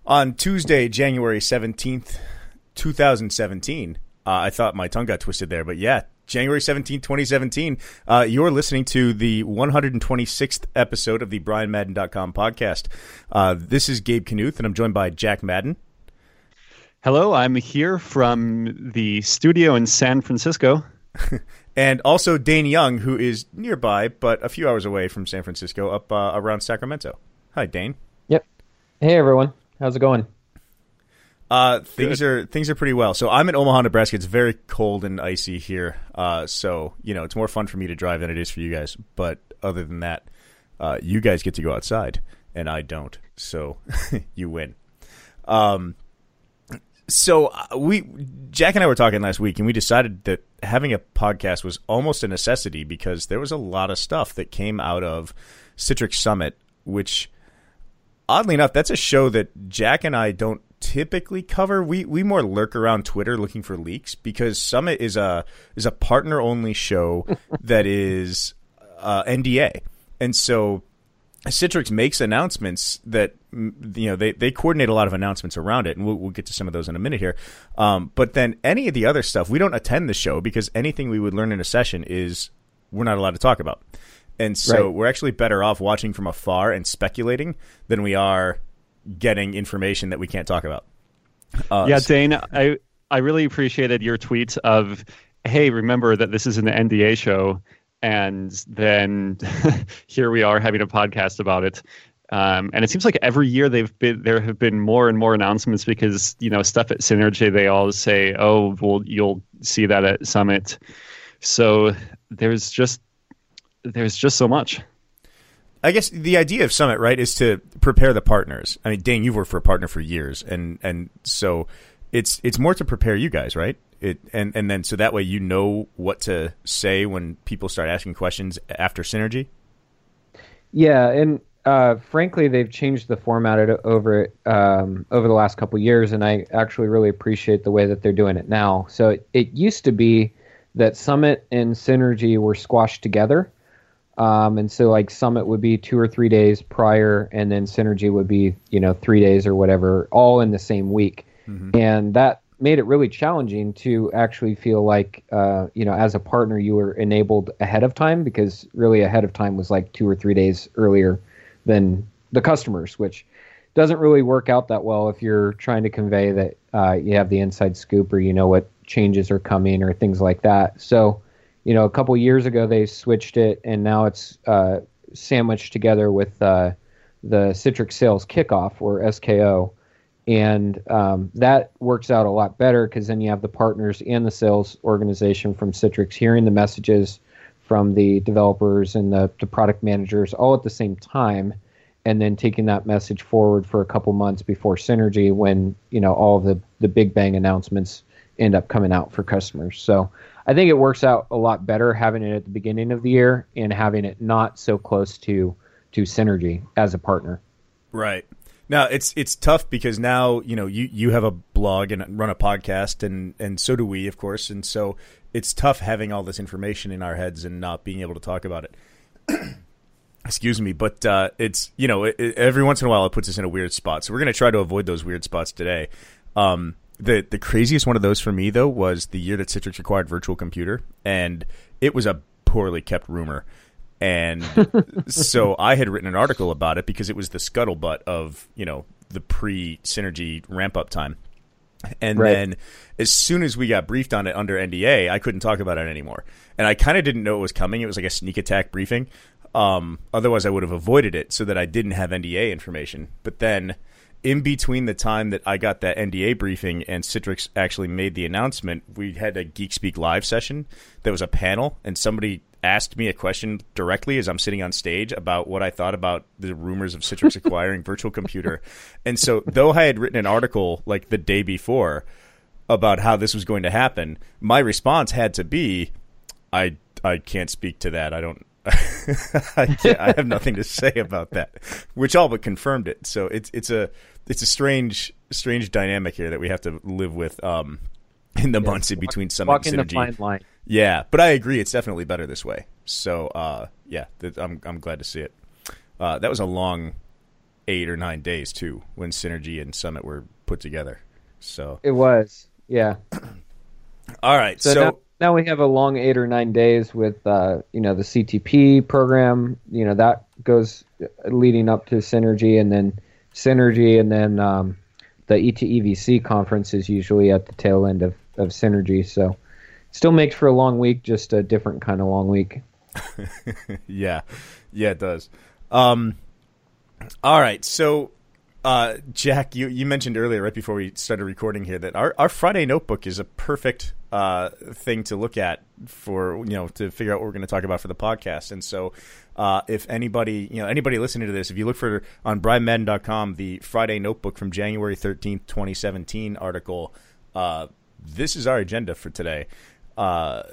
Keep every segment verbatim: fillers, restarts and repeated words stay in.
On Tuesday, January seventeenth, twenty seventeen, uh, I thought my tongue got twisted there, but yeah, January seventeenth, twenty seventeen, uh, you're listening to the one hundred twenty-sixth episode of the Brian Madden dot com podcast. Uh, this is Gabe Knuth, and I'm joined by Jack Madden. Hello, I'm here from the studio in San Francisco. And also Dane Young, who is nearby, but a few hours away from San Francisco, up uh, around Sacramento. Hi, Dane. Yep. Hey, everyone. How's it going? Uh, things Good. are things are pretty well. So I'm in Omaha, Nebraska. It's very cold and icy here. Uh, so, you know, it's more fun for me to drive than it is for you guys. But other than that, uh, you guys get to go outside, and I don't. So you win. Um, so uh, we, Jack and I were talking last week, and we decided that having a podcast was almost a necessity because there was a lot of stuff that came out of Citrix Summit, which, oddly enough, that's a show that Jack and I don't typically cover. We we more lurk around Twitter looking for leaks because Summit is a is a partner only show that is uh, N D A, and so Citrix makes announcements that, you know, they, they coordinate a lot of announcements around it, and we'll, we'll get to some of those in a minute here. Um, but then any of the other stuff, we don't attend the show because anything we would learn in a session is we're not allowed to talk about. And so right. We're actually better off watching from afar and speculating than we are getting information that we can't talk about. Uh, yeah, Dane, I, I really appreciated your tweet of, hey, remember that this is an N D A show. And then here we are having a podcast about it. Um, and it seems like every year they've been there have been more and more announcements because, you know, stuff at Synergy, they all say, oh, well, you'll see that at Summit. So there's just there's just so much. I guess the idea of Summit, right, is to prepare the partners. I mean, Dane, you've worked for a partner for years. And, and so it's it's more to prepare you guys, right? It, and, and then so that way you know what to say when people start asking questions after Synergy? Yeah, and uh, frankly, they've changed the format over um, over the last couple of years, and I actually really appreciate the way that they're doing it now. So it, it used to be that Summit and Synergy were squashed together, um, and so like Summit would be two or three days prior, and then Synergy would be, you know, three days or whatever, all in the same week. Mm-hmm. And that made it really challenging to actually feel like, uh, you know, as a partner, you were enabled ahead of time because really ahead of time was like two or three days earlier than the customers, which doesn't really work out that well if you're trying to convey that uh, you have the inside scoop or you know what changes are coming or things like that. So, you know, a couple years ago they switched it and now it's uh, sandwiched together with uh, the Citrix Sales Kickoff or S K O. And um, that works out a lot better because then you have the partners and the sales organization from Citrix hearing the messages from the developers and the, the product managers all at the same time, and then taking that message forward for a couple months before Synergy when, you know, all of the, the big bang announcements end up coming out for customers. So I think it works out a lot better having it at the beginning of the year and having it not so close to to Synergy as a partner. Right. Now, it's it's tough because now, you know, you, you have a blog and run a podcast, and, and so do we, of course. And so it's tough having all this information in our heads and not being able to talk about it. Excuse me. But uh, it's, you know, it, it, every once in a while it puts us in a weird spot. So we're going to try to avoid those weird spots today. Um, the, the craziest one of those for me, though, was the year that Citrix acquired Virtual Computer. And it was a poorly kept rumor. And so I had written an article about it because it was the scuttlebutt of, you know, the pre-Synergy ramp-up time. And right. Then as soon as we got briefed on it under N D A, I couldn't talk about it anymore. And I kind of didn't know it was coming. It was like a sneak attack briefing. Um, otherwise, I would have avoided it so that I didn't have N D A information. But then in between the time that I got that N D A briefing and Citrix actually made the announcement, we had a Geek Speak Live session. There was a panel, and somebody asked me a question directly as I'm sitting on stage about what I thought about the rumors of Citrix acquiring Virtual Computer. And so though I had written an article like the day before about how this was going to happen, my response had to be, I I can't speak to that. I don't I, can't, I have nothing to say about that, which all but confirmed it. So it's it's a it's a strange strange dynamic here that we have to live with um, in the yeah, months in between Summit and Synergy. Walking the fine line. Yeah, but I agree. It's definitely better this way. So, uh, yeah, th- I'm I'm glad to see it. Uh, that was a long, eight or nine days too when Synergy and Summit were put together. So it was, yeah. All right, so, so now, now we have a long eight or nine days with uh, you know the C T P program. You know that goes leading up to Synergy, and then Synergy, and then um, the E T E V C conference is usually at the tail end of, of Synergy. So still makes for a long week, just a different kind of long week. yeah, yeah, it does. Um, all right, so uh, Jack, you, you mentioned earlier, right before we started recording here, that our, our Friday notebook is a perfect uh, thing to look at for, you know, to figure out what we're going to talk about for the podcast. And so uh, if anybody, you know, anybody listening to this, if you look for on brian madden dot com, the Friday notebook from January thirteenth, twenty seventeen article, uh, this is our agenda for today. Uh,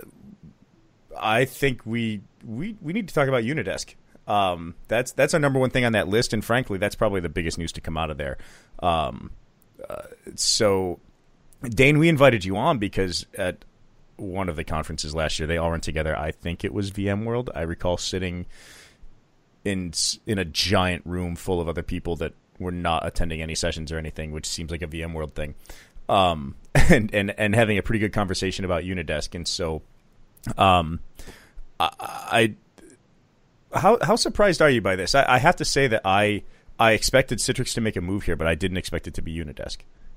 I think we, we, we need to talk about Unidesk. Um, that's that's our number one thing on that list, and frankly, that's probably the biggest news to come out of there. Um, uh, so, Dane, we invited you on because at one of the conferences last year, they all went together. I think it was VMworld. I recall sitting in in a giant room full of other people that were not attending any sessions or anything, which seems like a VMworld thing, um, and and and having a pretty good conversation about Unidesk. And so, um, I. I How how surprised are you by this? I, I have to say that I I expected Citrix to make a move here, but I didn't expect it to be Unidesk.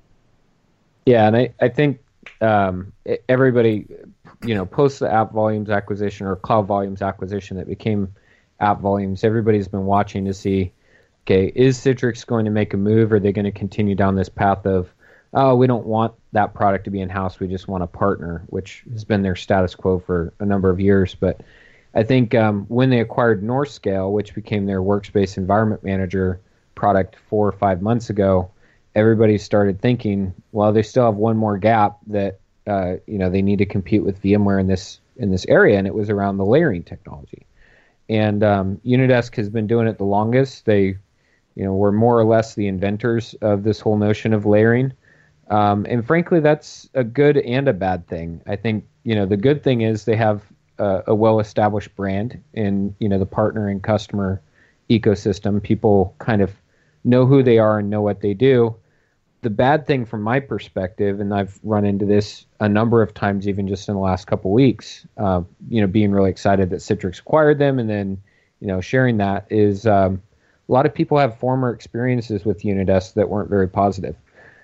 Yeah, and I, I think um, everybody, you know, post the App Volumes acquisition or Cloud Volumes acquisition that became App Volumes, everybody's been watching to see, okay, is Citrix going to make a move? Or are they going to continue down this path of, oh, we don't want that product to be in-house, we just want a partner, which has been their status quo for a number of years. But I think um, when they acquired NorthScale, which became their Workspace Environment Manager product four or five months ago, everybody started thinking, well, they still have one more gap that uh, you know they need to compete with VMware in this in this area, and it was around the layering technology. And um, Unidesk has been doing it the longest. They, you know, were more or less the inventors of this whole notion of layering. Um, and frankly, that's a good and a bad thing. I think you know the good thing is they have a, a well-established brand in you know the partner and customer ecosystem. People kind of know who they are and know what they do. The bad thing from my perspective, and I've run into this a number of times, even just in the last couple of weeks, uh, you know, being really excited that Citrix acquired them, and then, you know, sharing that is um, a lot of people have former experiences with Unidesk that weren't very positive.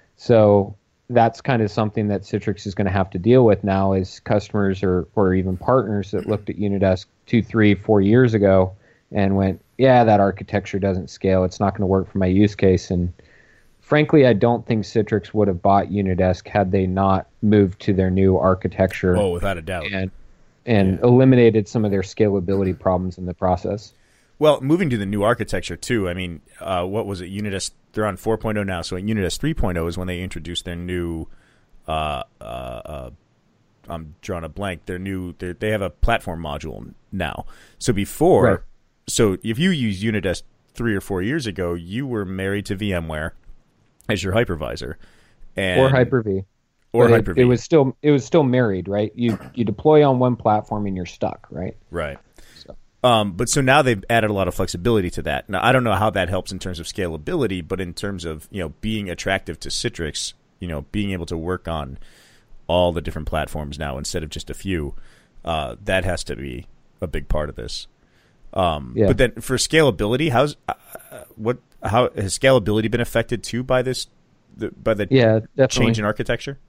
So that's kind of something that Citrix is going to have to deal with now, is customers or or even partners that looked at Unidesk two, three, four years ago and went, yeah, that architecture doesn't scale. It's not going to work for my use case. And frankly, I don't think Citrix would have bought Unidesk had they not moved to their new architecture. Oh, without a doubt. And, and yeah. eliminated some of their scalability problems in the process. Well, moving to the new architecture, too, I mean, uh, what was it? Unidesk, they're on four point oh now, so Unidesk three point oh is when they introduced their new, uh, uh, uh, I'm drawing a blank, their new, they have a platform module now. So before, right. so if you used Unidesk three or four years ago, you were married to VMware as your hypervisor, and or Hyper-V, or but Hyper-V. It, it was still it was still married, right? You you deploy on one platform and you're stuck, right? Right. So. Um, but so now they've added a lot of flexibility to that. Now I don't know how that helps in terms of scalability, but in terms of you know being attractive to Citrix, you know being able to work on all the different platforms now instead of just a few, uh, that has to be a big part of this. Um, yeah. But then for scalability, how's uh, what? How has scalability been affected too by this, the, by the yeah, change in architecture?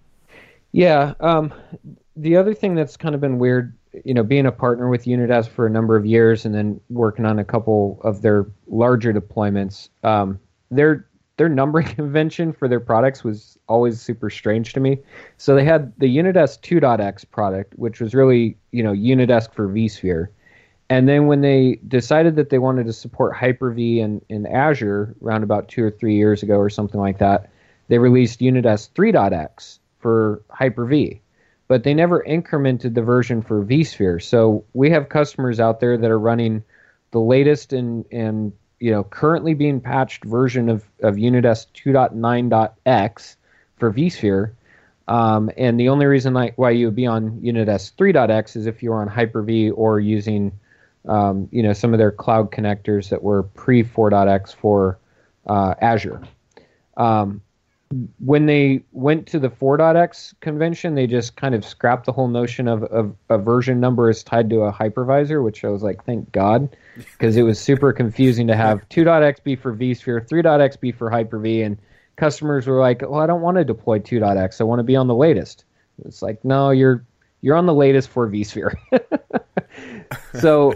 Yeah. Um, the other thing that's kind of been weird, you know, being a partner with Unidesk for a number of years and then working on a couple of their larger deployments, um, their their numbering convention for their products was always super strange to me. So they had the Unidesk two point x product, which was really, you know, Unidesk for vSphere. And then when they decided that they wanted to support Hyper-V in, in Azure around about two or three years ago or something like that, they released Unidesk three point x for Hyper-V. But they never incremented the version for vSphere. So we have customers out there that are running the latest and, and you know, currently being patched version of, of Unidesk two point nine x for vSphere. Um, and the only reason I, why you would be on Unidesk three point x is if you were on Hyper-V or using Um, you know, some of their cloud connectors that were pre four point x for uh, Azure. Um, when they went to the four dot x convention, they just kind of scrapped the whole notion of, of a version number is tied to a hypervisor, which I was like, thank God, because it was super confusing to have two dot x be for vSphere, three dot x be for Hyper-V, and customers were like, well, I don't want to deploy two dot x. I want to be on the latest. It's like, no, you're you're on the latest for vSphere. So,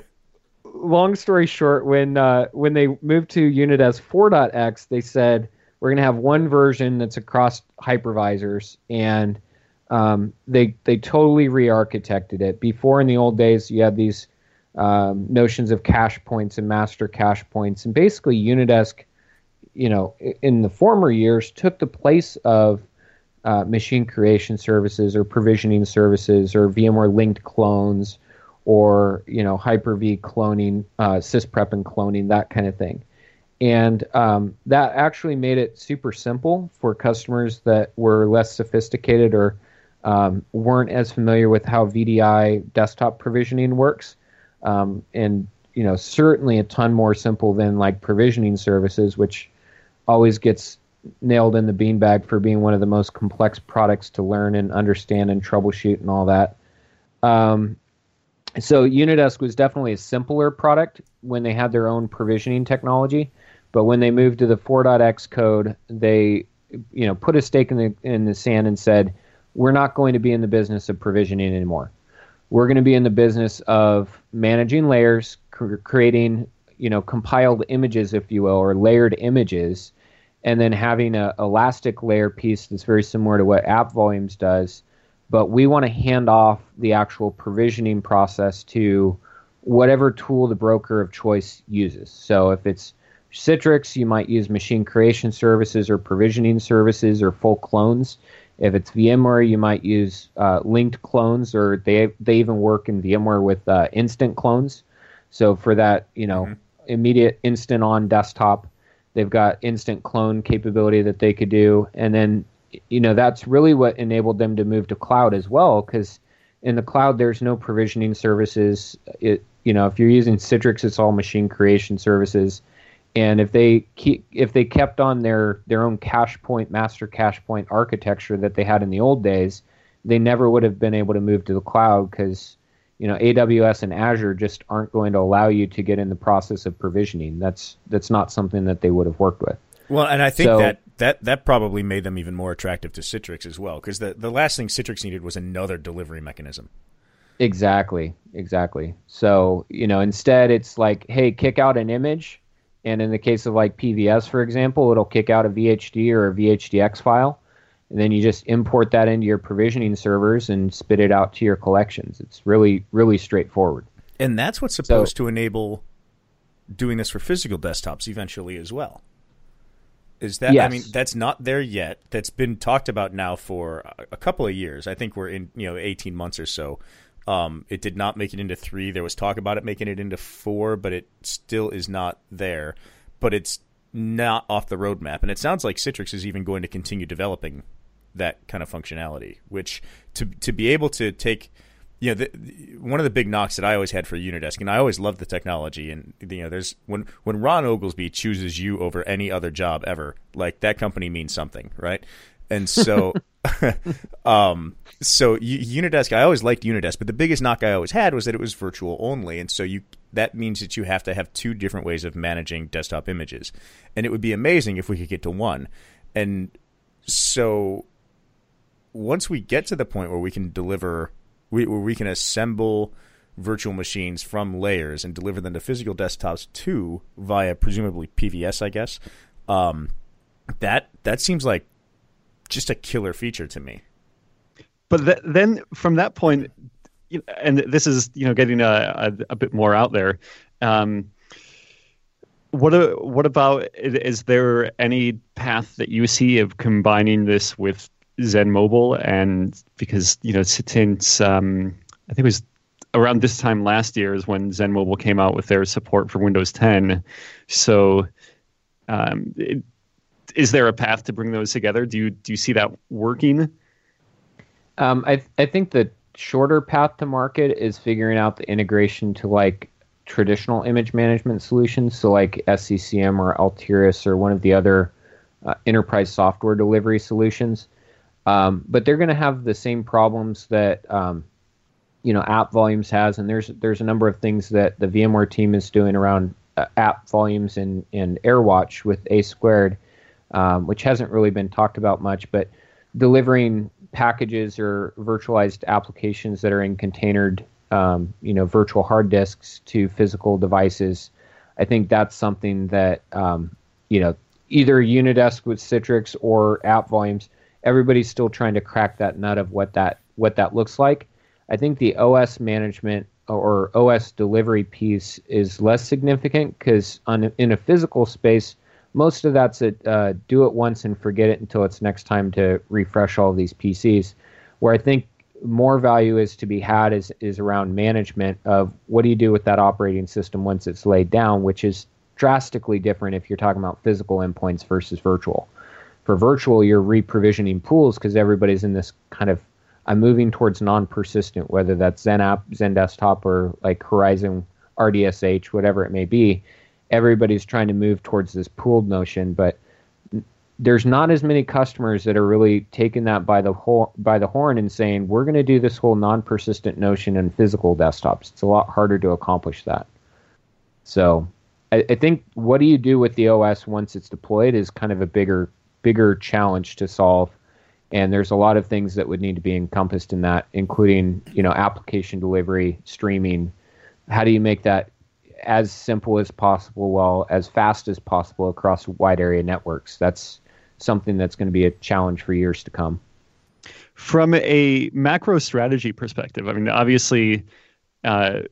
long story short, when uh, when they moved to Unidesk four dot x, they said, we're going to have one version that's across hypervisors, and um, they they totally re-architected it. Before, in the old days, you had these um, notions of cache points and master cache points, and basically Unidesk, you know, in the former years, took the place of uh, machine creation services or provisioning services or VMware linked clones or, you know, Hyper-V cloning, uh, sysprep and cloning, that kind of thing. And um, that actually made it super simple for customers that were less sophisticated or um, weren't as familiar with how V D I desktop provisioning works. Um, and, you know, certainly a ton more simple than like provisioning services, which always gets nailed in the beanbag for being one of the most complex products to learn and understand and troubleshoot and all that. Um, so Unidesk was definitely a simpler product when they had their own provisioning technology. But when they moved to the four dot x code, they, you know, put a stake in the in the sand and said, we're not going to be in the business of provisioning anymore. We're going to be in the business of managing layers, cr- creating, you know, compiled images, if you will, or layered images, and then having a elastic layer piece that's very similar to what App Volumes does. But we want to hand off the actual provisioning process to whatever tool the broker of choice uses. So if it's Citrix, you might use machine creation services or provisioning services or full clones. If it's VMware, you might use uh, linked clones, or they they even work in VMware with uh, instant clones. So for that, you know, mm-hmm. immediate instant on desktop, they've got instant clone capability that they could do. And then, you know, that's really what enabled them to move to cloud as well, because in the cloud, there's no provisioning services. It, you know, if you're using Citrix, it's all machine creation services. And if they keep, if they kept on their, their own cache point, master cache point architecture that they had in the old days, they never would have been able to move to the cloud because, you know, A W S and Azure just aren't going to allow you to get in the process of provisioning. That's that's not something that they would have worked with. Well, and I think so, that, that, that probably made them even more attractive to Citrix as well, because the, the last thing Citrix needed was another delivery mechanism. Exactly, exactly. So, you know, instead it's like, hey, kick out an image. And in the case of like P V S, for example, it'll kick out a V H D or a V H D X file. And then you just import that into your provisioning servers and spit it out to your collections. It's really, really straightforward. And that's what's supposed so, to enable doing this for physical desktops eventually as well. Is that, yes. I mean, that's not there yet. That's been talked about now for a couple of years. I think we're in, you know, eighteen months or so. Um, it did not make it into three. There was talk about it making it into four, but it still is not there. But it's not off the roadmap. And it sounds like Citrix is even going to continue developing that kind of functionality, which to to be able to take, you know, the, one of the big knocks that I always had for Unidesk, and I always loved the technology, and, you know, there's when, when Ron Oglesby chooses you over any other job ever, like that company means something, right? And so, um, so Unidesk, I always liked Unidesk, but the biggest knock I always had was that it was virtual only. And so you, that means that you have to have two different ways of managing desktop images. And it would be amazing if we could get to one. And so once we get to the point where we can deliver, we, where we can assemble virtual machines from layers and deliver them to physical desktops too, via presumably P V S, I guess, um, that, that seems like just a killer feature to me. But th- then from that point, you know, and this is, you know, getting a, a, a bit more out there. Um, what a, what about, is there any path that you see of combining this with Zen Mobile? And because, you know, since um, I think it was around this time last year is when Zen Mobile came out with their support for Windows ten. So um, it, is there a path to bring those together? Do you do you see that working? Um, I I think the shorter path to market is figuring out the integration to like traditional image management solutions, so like S C C M or Altiris or one of the other uh, enterprise software delivery solutions. Um, but they're going to have the same problems that um, you know AppVolumes has, and there's there's a number of things that the VMware team is doing around uh, AppVolumes and and AirWatch with A Squared, um, which hasn't really been talked about much, but delivering packages or virtualized applications that are in containered, um, you know, virtual hard disks to physical devices. I think that's something that, um, you know, either Unidesk with Citrix or AppVolumes, everybody's still trying to crack that nut of what that what that looks like. I think the O S management or O S delivery piece is less significant because on in a physical space, most of that's a uh, do it once and forget it until it's next time to refresh all of these P Cs. Where I think more value is to be had is is around management of what do you do with that operating system once it's laid down, which is drastically different if you're talking about physical endpoints versus virtual. For virtual, you're re-provisioning pools because everybody's in this kind of, I'm moving towards non-persistent, whether that's XenApp, XenDesktop, or like Horizon R D S H, whatever it may be. Everybody's trying to move towards this pooled notion, but there's not as many customers that are really taking that by the whole, by the horn and saying, we're going to do this whole non-persistent notion in physical desktops. It's a lot harder to accomplish that. So I, I think what do you do with the O S once it's deployed is kind of a bigger bigger challenge to solve. And there's a lot of things that would need to be encompassed in that, including, you know, application delivery, streaming. How do you make that as simple as possible while as fast as possible across wide area networks? That's something that's going to be a challenge for years to come. From a macro strategy perspective, I mean, obviously, uh,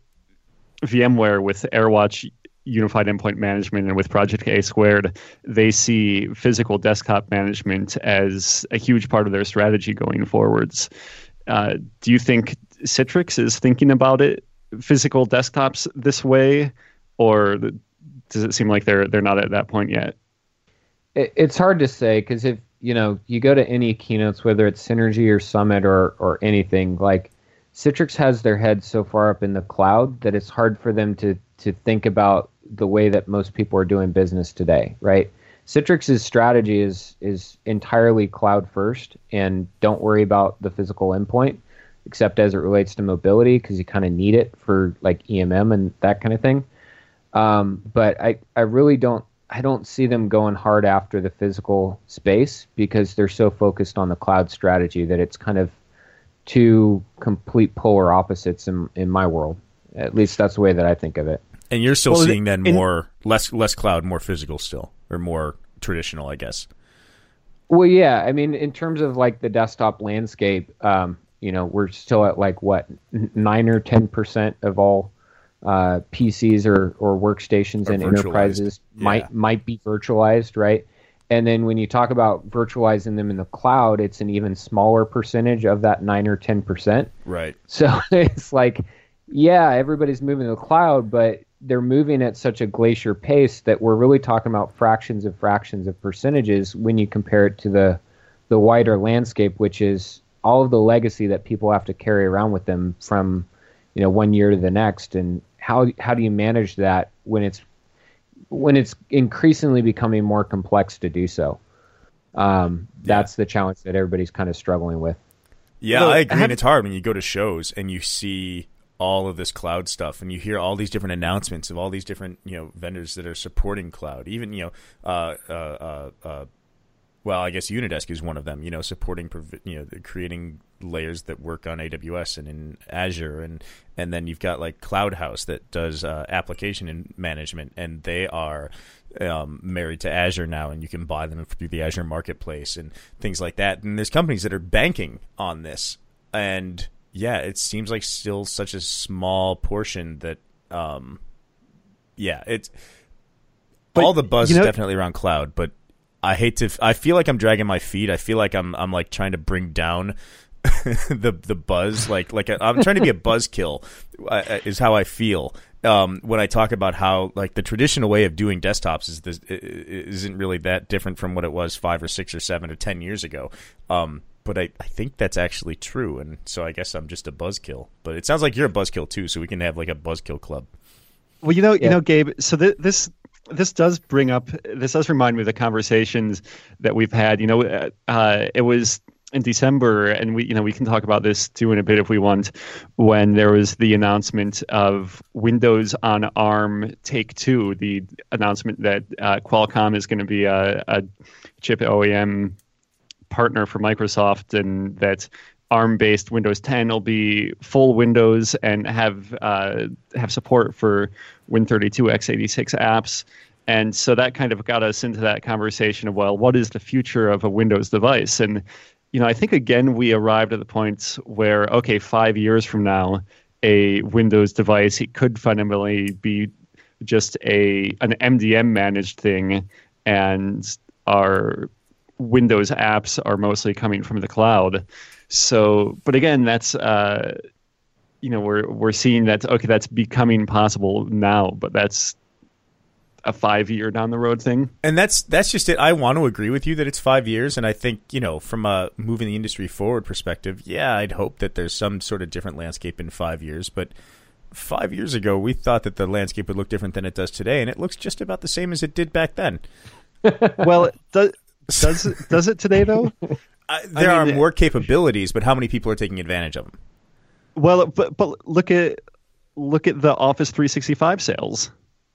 VMware with AirWatch Unified Endpoint Management and with Project A Squared, they see physical desktop management as a huge part of their strategy going forwards. Uh, do you think Citrix is thinking about it, physical desktops, this way, or does it seem like they're they're not at that point yet? It, it's hard to say because if you know you go to any keynotes, whether it's Synergy or Summit or or anything, like Citrix has their head so far up in the cloud that it's hard for them to to think about the way that most people are doing business today, right? Citrix's strategy is is entirely cloud first and don't worry about the physical endpoint, except as it relates to mobility because you kind of need it for like E M M and that kind of thing. Um, but I, I really don't I don't see them going hard after the physical space because they're so focused on the cloud strategy that it's kind of two complete polar opposites in in my world. At least that's the way that I think of it. And you're still well, seeing then in, more less less cloud, more physical still, or more traditional, I guess. Well, yeah. I mean, in terms of like the desktop landscape, um, you know, we're still at like what nine or ten percent of all uh, P Cs or or workstations or in enterprises yeah. might might be virtualized, right? And then when you talk about virtualizing them in the cloud, it's an even smaller percentage of that nine or ten percent. Right. So it's like, yeah, everybody's moving to the cloud, but they're moving at such a glacier pace that we're really talking about fractions of fractions of percentages when you compare it to the the wider landscape, which is all of the legacy that people have to carry around with them from, you know, one year to the next. And how how do you manage that when it's when it's increasingly becoming more complex to do so? Um, that's yeah. the challenge that everybody's kind of struggling with. Yeah, well, I agree. Have, and it's hard when you go to shows and you see all of this cloud stuff and you hear all these different announcements of all these different, you know, vendors that are supporting cloud. Even, you know, uh, uh, uh, uh, well, I guess Unidesk is one of them, you know, supporting, you know, creating layers that work on A W S and in Azure. And, and then you've got like CloudHouse that does uh, application and management, and they are um, married to Azure now, and you can buy them through the Azure Marketplace and things like that. And there's companies that are banking on this. And yeah, it seems like still such a small portion that, um, yeah, it's but, all the buzz you know, is definitely around cloud, but I hate to, I feel like I'm dragging my feet. I feel like I'm, I'm like trying to bring down the, the buzz. Like, like a, I'm trying to be a buzzkill uh, is how I feel. Um, when I talk about how like the traditional way of doing desktops is this, isn't really that different from what it was five or six or seven or ten years ago. Um, But I, I think that's actually true, and so I guess I'm just a buzzkill. But it sounds like you're a buzzkill too, so we can have like a buzzkill club. Well, you know, Yeah. you know, Gabe. So th- this this does bring up this does remind me of the conversations that we've had. You know, uh, uh, it was in December, and we you know we can talk about this too in a bit if we want. When there was the announcement of Windows on ARM Take Two, the announcement that uh, Qualcomm is going to be a, a chip O E M partner for Microsoft, and that ARM-based Windows ten will be full Windows and have uh, have support for Win thirty-two x eighty-six apps. And so that kind of got us into that conversation of, well, what is the future of a Windows device? And, you know, I think, again, we arrived at the point where, okay, five years from now, a Windows device, it could fundamentally be just a an M D M-managed thing, and our Windows apps are mostly coming from the cloud. So, but again, that's uh, you know we're we're seeing that okay, that's becoming possible now, but that's a five year down the road thing. And that's that's just it. I want to agree with you that it's five years, and I think you know from a moving the industry forward perspective, yeah, I'd hope that there's some sort of different landscape in five years. But five years ago, we thought that the landscape would look different than it does today, and it looks just about the same as it did back then. Well, it does does it, does it today though? Uh, there I mean, are more capabilities, but how many people are taking advantage of them? Well, but but look at look at the Office three sixty-five sales,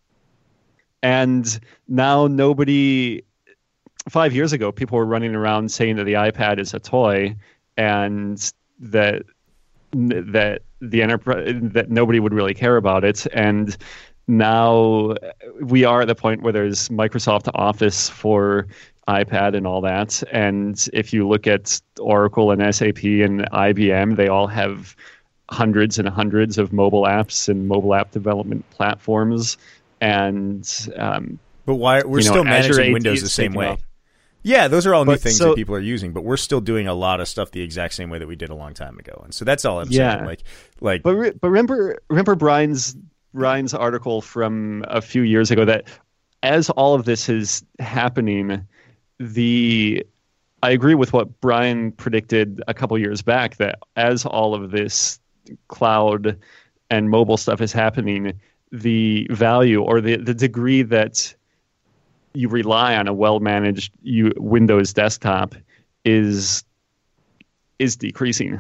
and now nobody. Five years ago, people were running around saying that the iPad is a toy, and that that the enterprise that nobody would really care about it, and now we are at the point where there's Microsoft Office for iPad and all that. And if you look at Oracle and S A P and I B M, they all have hundreds and hundreds of mobile apps and mobile app development platforms. And um, but why we're you know, still Azure managing A D Windows is the same taking way. off. Yeah, those are all new But things so- that people are using, but we're still doing a lot of stuff the exact same way that we did a long time ago. And so that's all I'm Yeah. saying. Like, like, But re- but remember remember Brian's Brian's article from a few years ago that as all of this is happening, the I agree with what Brian predicted a couple years back, that as all of this cloud and mobile stuff is happening, the value or the, the degree that you rely on a well-managed you, Windows desktop is is decreasing.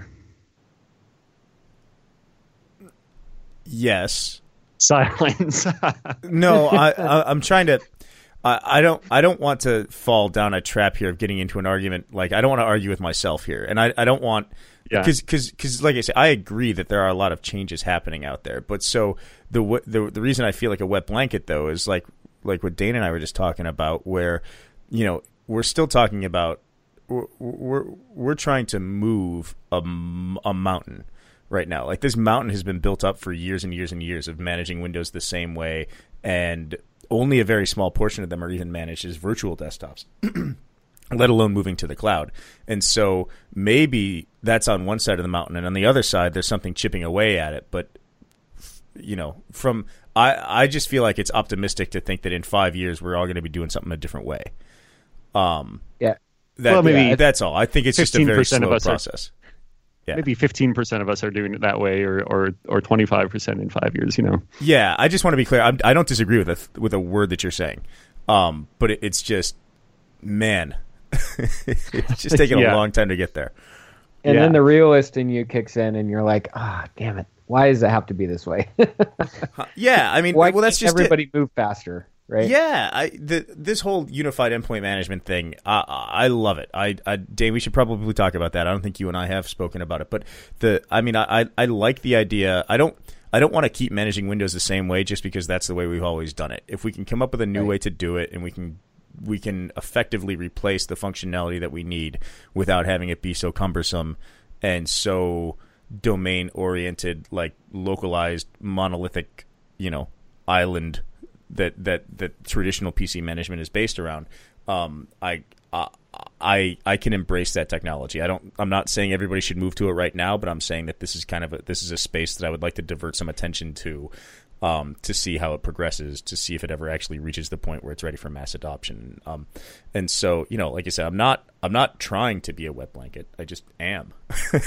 yes. Silence. No, I, I, I'm trying to. I, I don't. I don't want to fall down a trap here of getting into an argument. Like, I don't want to argue with myself here, and I, I don't want. Yeah. Because, because, because, like I said, I agree that there are a lot of changes happening out there. But so the w- the the reason I feel like a wet blanket though is like like what Dane and I were just talking about, where you know we're still talking about we're we're, we're trying to move a, m- a mountain. Right now, like this mountain has been built up for years and years and years of managing Windows the same way, and only a very small portion of them are even managed as virtual desktops, let alone moving to the cloud. And so maybe that's on one side of the mountain, and on the other side, there's something chipping away at it. But you know, from I, I just feel like it's optimistic to think that in five years we're all going to be doing something a different way. Um, Yeah. that, Well, maybe yeah, that's all. I think it's just a very fifteen percent slow of us are- process. Yeah. Maybe fifteen percent of us are doing it that way, or or or twenty-five percent in five years. You know. Yeah, I just want to be clear. I'm, I don't disagree with a with a word that you're saying, um, but it, it's just, man, it's just taking Yeah. a long time to get there. And Yeah. then the realist in you kicks in, and you're like, ah, damn it. Why does it have to be this way? Yeah, I mean, Why well, that's can't just it. everybody move faster, right? Yeah, I the this whole unified endpoint management thing, I I love it. I, I Dane, we should probably talk about that. I don't think you and I have spoken about it, but the I mean, I I, I like the idea. I don't. I don't want to keep managing Windows the same way just because that's the way we've always done it. If we can come up with a new Right. way to do it, and we can we can effectively replace the functionality that we need without having it be so cumbersome and so domain oriented, like localized, monolithic, you know, island that that that traditional P C management is based around. Um, I. I I I can embrace that technology. I don't. I'm not saying everybody should move to it right now, but I'm saying that this is kind of a, this is a space that I would like to divert some attention to, um, to see how it progresses, to see if it ever actually reaches the point where it's ready for mass adoption. Um, and so you know, like I said, I'm not I'm not trying to be a wet blanket. I just am.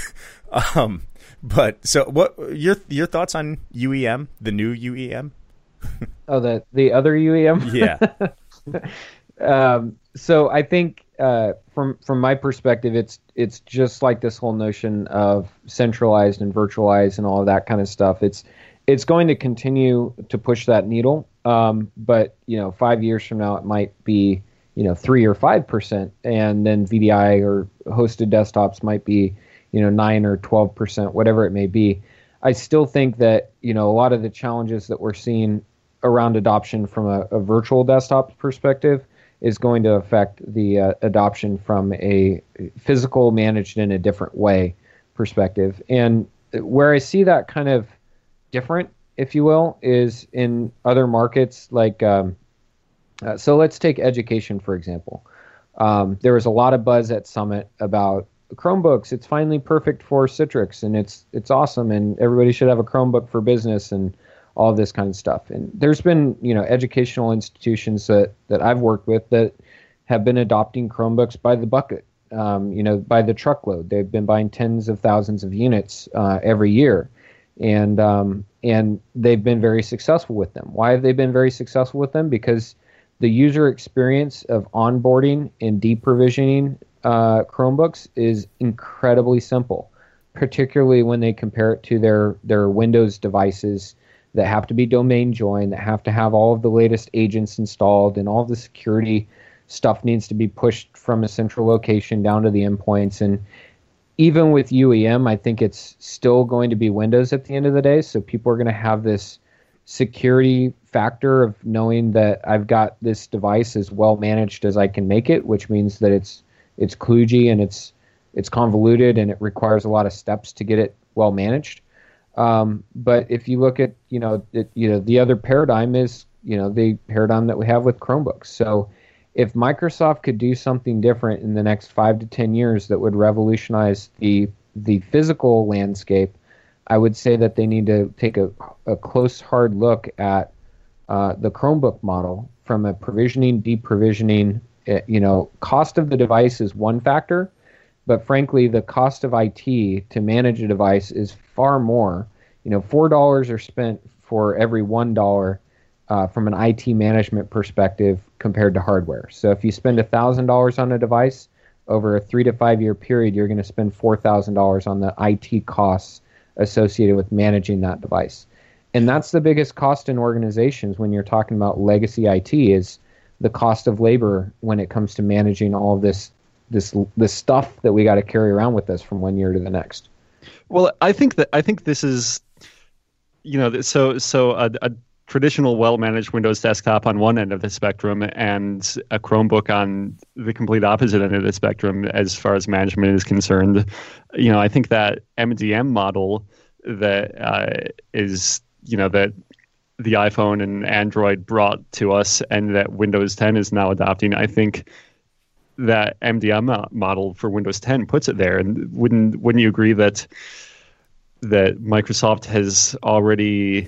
um, but so what your your thoughts on U E M, the new U E M? Oh, the the other U E M. Yeah. um, so I think uh, from from my perspective, it's it's just like this whole notion of centralized and virtualized and all of that kind of stuff. It's it's going to continue to push that needle, um, but you know, five years from now, it might be you know three or five percent, and then V D I or hosted desktops might be you know nine or twelve percent, whatever it may be. I still think that you know a lot of the challenges that we're seeing around adoption from a, a virtual desktop perspective is going to affect the uh, adoption from a physical managed in a different way perspective. And where I see that kind of different, if you will, is in other markets like, um, uh, so let's take education, for example. Um, there was a lot of buzz at Summit about Chromebooks. It's finally perfect for Citrix, and it's it's awesome, and everybody should have a Chromebook for business, and all of this kind of stuff. And there's been, you know, educational institutions that, that I've worked with that have been adopting Chromebooks by the bucket, um, you know, by the truckload. They've been buying tens of thousands of units uh, every year. And um, and they've been very successful with them. Why have they been very successful with them? Because the user experience of onboarding and deprovisioning uh, Chromebooks is incredibly simple, particularly when they compare it to their, their Windows devices that have to be domain joined, that have to have all of the latest agents installed, and all of the security stuff needs to be pushed from a central location down to the endpoints. And even with U E M, I think it's still going to be Windows at the end of the day. So people are going to have this security factor of knowing that I've got this device as well managed as I can make it, which means that it's it's kludgy and it's it's convoluted and it requires a lot of steps to get it well managed. Um, but if you look at, you know, it, you know, the other paradigm is, you know, the paradigm that we have with Chromebooks. So if Microsoft could do something different in the next five to ten years that would revolutionize the the physical landscape, I would say that they need to take a, a close, hard look at uh, the Chromebook model from a provisioning, deprovisioning, uh, you know, cost of the device is one factor. But frankly, the cost of I T to manage a device is far more. You know, four dollars are spent for every one dollar uh, from an I T management perspective compared to hardware. So if you spend one thousand dollars on a device over a three to five year period, you're going to spend four thousand dollars on the I T costs associated with managing that device. And that's the biggest cost in organizations when you're talking about legacy I T is the cost of labor when it comes to managing all of this this this stuff that we got to carry around with us from one year to the next. Well, I think that I think this is, you know, so so a, a traditional well-managed Windows desktop on one end of the spectrum and a Chromebook on the complete opposite end of the spectrum as far as management is concerned. You know, I think that M D M model that uh, is, you know, that the iPhone and Android brought to us and that Windows ten is now adopting, I think that M D M model for Windows ten puts it there. And wouldn't wouldn't you agree that that Microsoft has already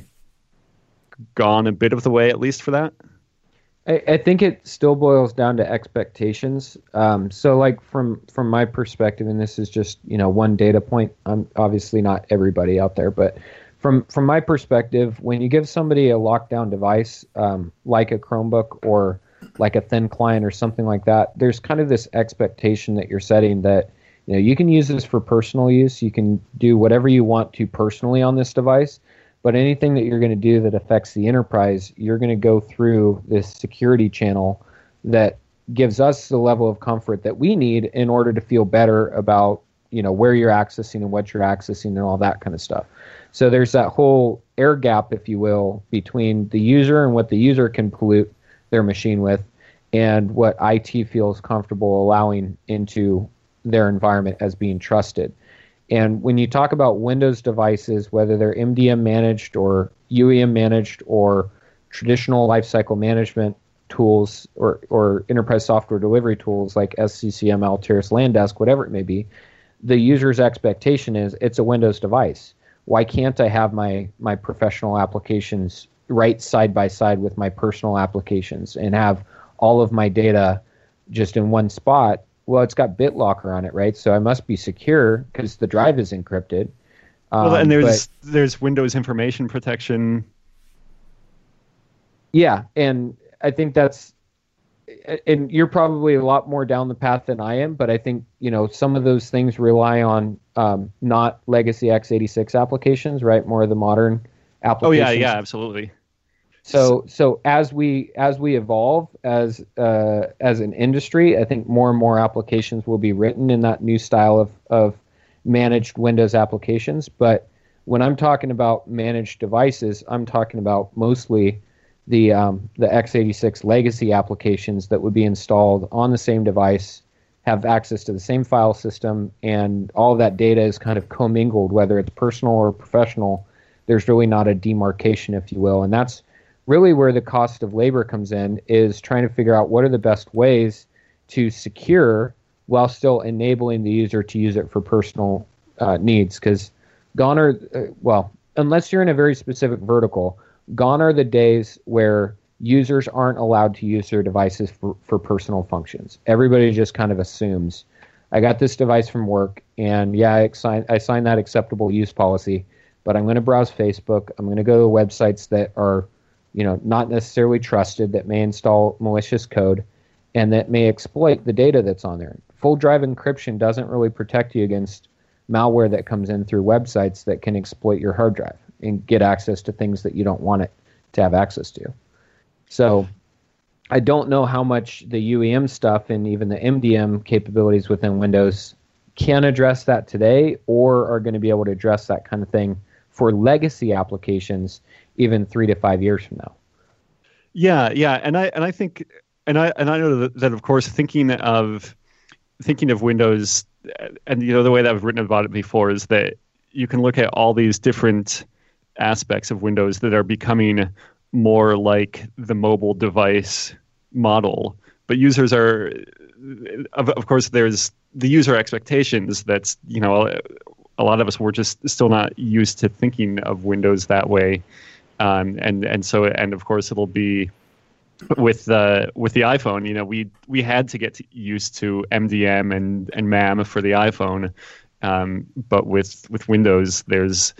gone a bit of the way, at least for that? I, I think it still boils down to expectations. Um, so, like from from my perspective, and this is just you know one data point. I'm obviously not everybody out there, but from from my perspective, when you give somebody a lockdown device um, like a Chromebook or like a thin client or something like that, there's kind of this expectation that you're setting that you know you can use this for personal use, you can do whatever you want to personally on this device, but anything that you're going to do that affects the enterprise, you're going to go through this security channel that gives us the level of comfort that we need in order to feel better about you know where you're accessing and what you're accessing and all that kind of stuff. So there's that whole air gap, if you will, between the user and what the user can pollute their machine with and what I T feels comfortable allowing into their environment as being trusted. And when you talk about Windows devices, whether they're M D M managed or U E M managed or traditional lifecycle management tools or, or enterprise software delivery tools like S C C M, Altiris, Landesk, whatever it may be, the user's expectation is it's a Windows device. Why can't I have my my professional applications right side by side with my personal applications and have all of my data just in one spot? Well, it's got BitLocker on it, right? So I must be secure because the drive is encrypted. Um, well, and there's but, there's Windows information protection Yeah, and I think that's, and you're probably a lot more down the path than I am, but I think, you know, some of those things rely on um, not legacy x eighty-six applications, right? More of the modern applications. Oh yeah, yeah, absolutely. So, so as we as we evolve as uh, as an industry, I think more and more applications will be written in that new style of of managed Windows applications. But when I'm talking about managed devices, I'm talking about mostly the um, the x eighty-six legacy applications that would be installed on the same device, have access to the same file system, and all of that data is kind of commingled, whether it's personal or professional. There's really not a demarcation, if you will, and that's really where the cost of labor comes in, is trying to figure out what are the best ways to secure while still enabling the user to use it for personal uh, needs. Because gone are, uh, well, unless you're in a very specific vertical, gone are the days where users aren't allowed to use their devices for, for personal functions. Everybody just kind of assumes, I got this device from work, and yeah, I sign, I signed that acceptable use policy, but I'm going to browse Facebook, I'm going to go to websites that are, you know, not necessarily trusted, that may install malicious code, and that may exploit the data that's on there. Full drive encryption doesn't really protect you against malware that comes in through websites that can exploit your hard drive and get access to things that you don't want it to have access to. So I don't know how much the U E M stuff and even the M D M capabilities within Windows can address that today, or are going to be able to address that kind of thing for legacy applications even three to five years from now. Yeah, yeah, and I and I think and I and I know that, that of course thinking of thinking of Windows, and you know the way that I've written about it before is that you can look at all these different aspects of Windows that are becoming more like the mobile device model, but users are, of, of course, there's the user expectations. That's, you know, a lot of us were just still not used to thinking of Windows that way. Um, and and so and of course it'll be with the with the iPhone. You know, we we had to get to, used to M D M and and M A M for the iPhone, um, but with with Windows, there's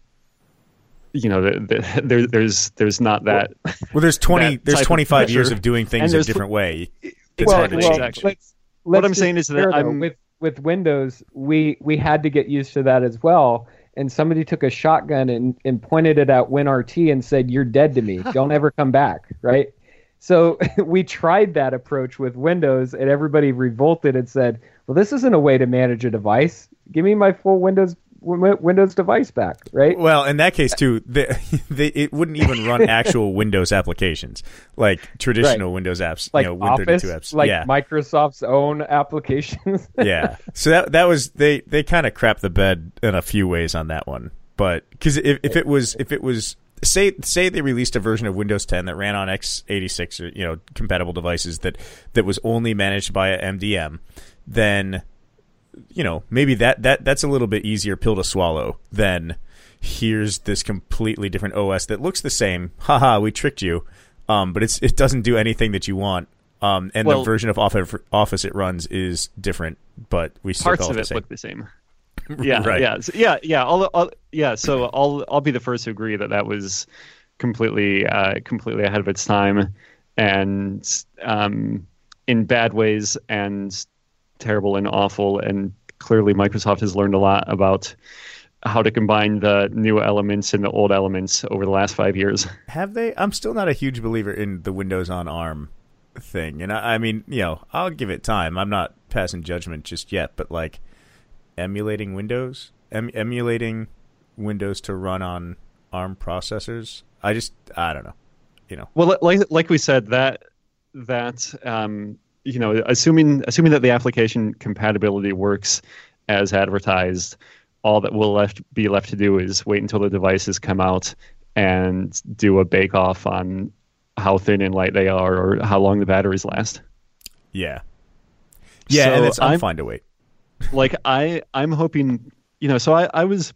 you know the, the, there there's there's not that. Well, there's twenty there's twenty-five years of doing things a different way. It's well, hard to well, change. let's, let's what I'm saying is that though, I'm with with Windows, we we had to get used to that as well. And somebody took a shotgun and, and pointed it at WinRT and said, "You're dead to me. Don't ever come back." Right? So we tried that approach with Windows, and everybody revolted and said, "Well, this isn't a way to manage a device. Give me my full Windows Windows device back." Right? Well, in that case too, they, they, it wouldn't even run actual Windows applications, like traditional right. Windows apps, like you know, Win Office, thirty-two apps, like yeah. Microsoft's own applications. Yeah. So that that was they they kind of crapped the bed in a few ways on that one, but because if, if it was if it was say say they released a version of Windows ten that ran on x eighty-six or you know compatible devices that that was only managed by a M D M, then you know maybe that that that's a little bit easier pill to swallow than here's this completely different O S that looks the same. Haha, we tricked you. Um, but it's it doesn't do anything that you want. Um, and well, the version of Office it runs is different, but we still parts call of it it the same. look the same. Yeah, right. yeah, so, yeah, yeah. I'll, I'll, yeah. So I'll I'll be the first to agree that that was completely uh, completely ahead of its time, and um, in bad ways, and terrible and awful. And clearly, Microsoft has learned a lot about how to combine the new elements and the old elements over the last five years. Have they? I'm still not a huge believer in the Windows on ARM thing, and I, I mean, you know, I'll give it time. I'm not passing judgment just yet, but like emulating Windows, em- emulating Windows to run on ARM processors, I just, I don't know, you know. Well, like like we said, that that um, you know, assuming assuming that the application compatibility works as advertised, all that will left be left to do is wait until the devices come out and do a bake off on how thin and light they are or how long the batteries last. Yeah. Yeah, so and it's, I'm, I'm fine to wait. like I, I'm hoping, you know, so I, I was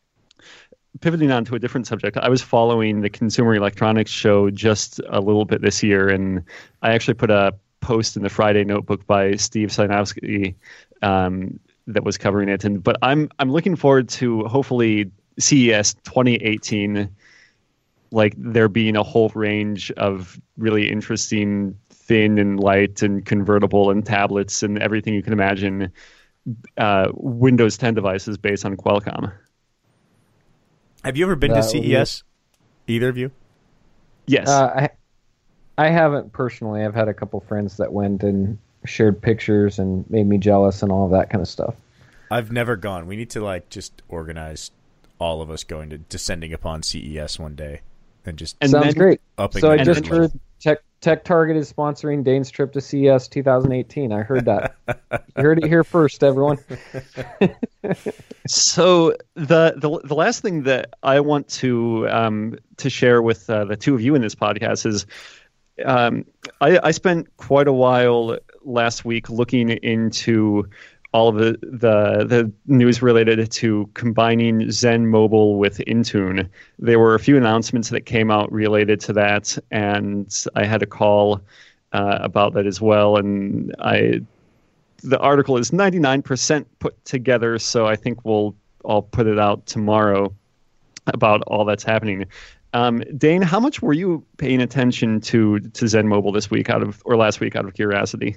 pivoting on to a different subject. I was following the Consumer Electronics Show just a little bit this year, and I actually put a post in the Friday Notebook by Steve Sinofsky um, that was covering it. And but I'm I'm looking forward to hopefully C E S twenty eighteen like there being a whole range of really interesting thin and light and convertible and tablets and everything you can imagine uh, Windows ten devices based on Qualcomm. Have you ever been That to C E S? Be... Either of you? Yes. Uh, I I haven't personally. I've had a couple friends that went and shared pictures and made me jealous and all of that kind of stuff. I've never gone. We need to like just organize all of us going to descending upon C E S one day and just and sounds great. So I just heard Tech Tech Target is sponsoring Dane's trip to C E S twenty eighteen. I heard that. You heard it here first, everyone. So the, the the last thing that I want to um, to share with uh, the two of you in this podcast is um, I, I spent quite a while last week looking into all of the, the the news related to combining Zen Mobile with Intune. There were a few announcements that came out related to that, and I had a call uh, about that as well. And I, the article is ninety-nine percent put together, so I think we'll I'll put it out tomorrow about all that's happening. Um, Dane, how much were you paying attention to to Zen Mobile this week, out of or last week, out of curiosity?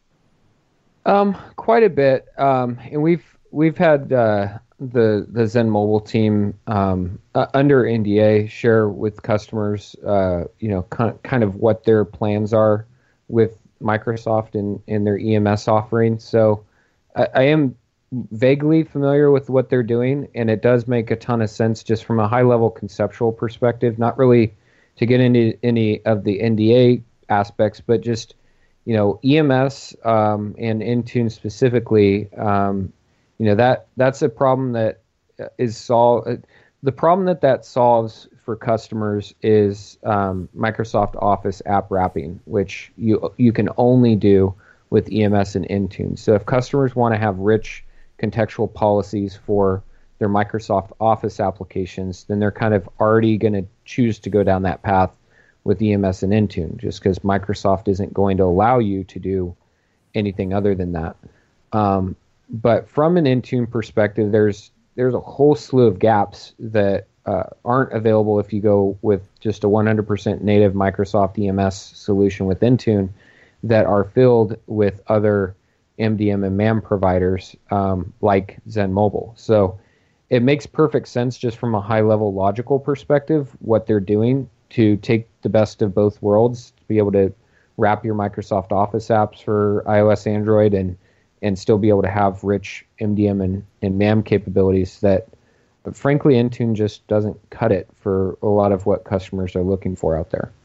Um, quite a bit, um, and we've we've had uh, the the Zen Mobile team um, uh, under N D A share with customers, uh, you know, kind of, kind of what their plans are with Microsoft and in their E M S offering. So I, I am vaguely familiar with what they're doing, and it does make a ton of sense just from a high level conceptual perspective. Not really to get into any of the N D A aspects, but just you know, E M S um, and Intune specifically, um, you know, that that's a problem that is solved. The problem that that solves for customers is um, Microsoft Office app wrapping, which you you can only do with E M S and Intune. So if customers want to have rich contextual policies for their Microsoft Office applications, then they're kind of already going to choose to go down that path with E M S and Intune, just because Microsoft isn't going to allow you to do anything other than that. Um, but from an Intune perspective, there's there's a whole slew of gaps that uh, aren't available if you go with just a one hundred percent native Microsoft E M S solution with Intune that are filled with other M D M and M A M providers um, like Zen Mobile. So it makes perfect sense just from a high-level logical perspective what they're doing to take the best of both worlds, to be able to wrap your Microsoft Office apps for iOS, Android, and and still be able to have rich M D M and, and M A M capabilities that, frankly, Intune just doesn't cut it for a lot of what customers are looking for out there.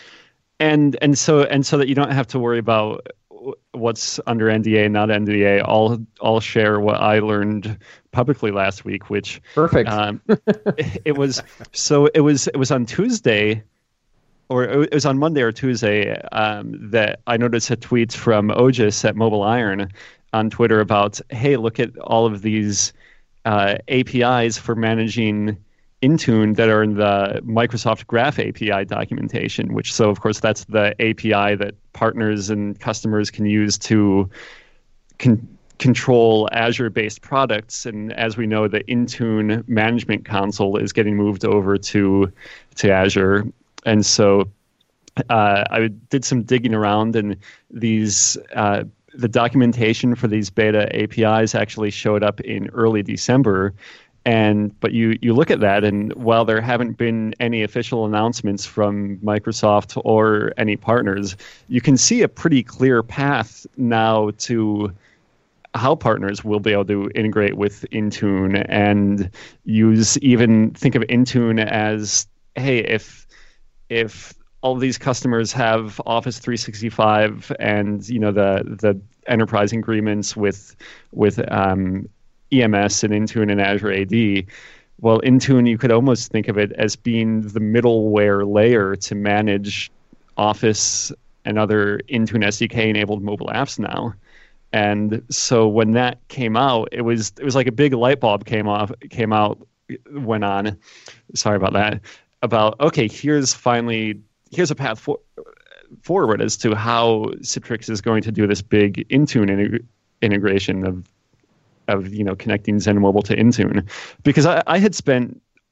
And and so and so that you don't have to worry about what's under N D A and not N D A. I'll I'll share what I learned publicly last week, which perfect. Um, it, it was so it was it was on Tuesday, or it was on Monday or Tuesday um, that I noticed a tweet from Ojis at Mobile Iron on Twitter about, hey, look at all of these uh, A P Is for managing Intune that are in the Microsoft Graph A P I documentation, which so of course that's the A P I that partners and customers can use to con- control Azure-based products. And as we know, the Intune Management Console is getting moved over to to Azure. And so uh, I did some digging around, and these uh, the documentation for these beta A P Is actually showed up in early December. And but you you look at that, and while there haven't been any official announcements from Microsoft or any partners, you can see a pretty clear path now to how partners will be able to integrate with Intune and use even think of Intune as, hey, if if all of these customers have Office three sixty-five and you know the the enterprise agreements with with um, E M S and Intune and Azure A D, well, Intune, you could almost think of it as being the middleware layer to manage Office and other Intune S D K-enabled mobile apps now. And so when that came out, it was it was like a big light bulb came off came out went on. Sorry about that. About okay, here's finally here's a path for, forward as to how Citrix is going to do this big Intune integ- integration of. of you know connecting Zen Mobile to Intune, because I, I had spent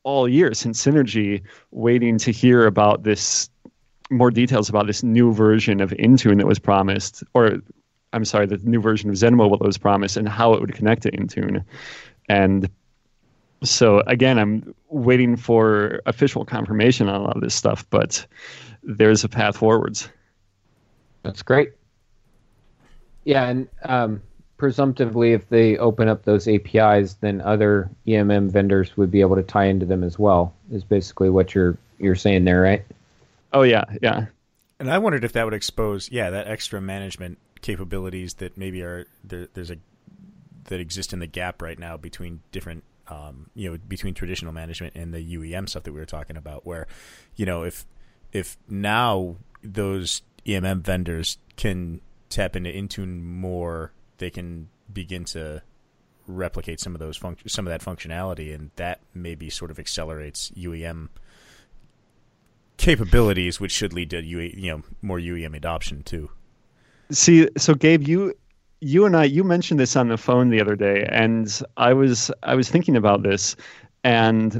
all year since Synergy, waiting to hear about this, more details about this new version of Intune that was promised, or I'm sorry, the new version of ZenMobile that was promised, and how it would connect to Intune. And so again, I'm waiting for official confirmation on a lot of this stuff, but there's a path forwards. That's great. Yeah, and um, presumptively, if they open up those A P Is, then other E M M vendors would be able to tie into them as well, is basically what you're you're saying there, right? Oh, yeah, yeah. And I wondered if that would expose, yeah, that extra management capabilities that maybe are there, there's a that exist in the gap right now between different, um, you know, between traditional management and the U E M stuff that we were talking about. Where, you know, if if now those E M M vendors can tap into Intune more, they can begin to replicate some of those func- some of that functionality, and that maybe sort of accelerates U E M capabilities, which should lead to U E, you know, more U E M adoption too. See, so Gabe, you you and I, you mentioned this on the phone the other day, and I was I was thinking about this, and